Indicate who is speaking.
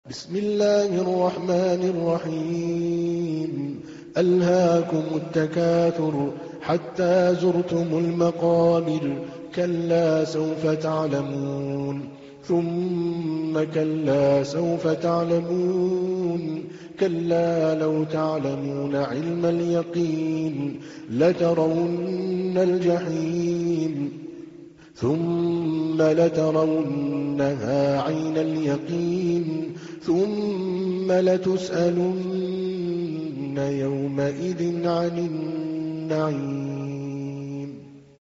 Speaker 1: بسم الله الرحمن الرحيم ألهاكم التكاثر حتى زرتم المقابر كلا سوف تعلمون ثم كلا سوف تعلمون كلا لو تعلمون علم اليقين لترون الجحيم ثم لترونها عين اليقين ثم لتسألن يومئذ عن النعيم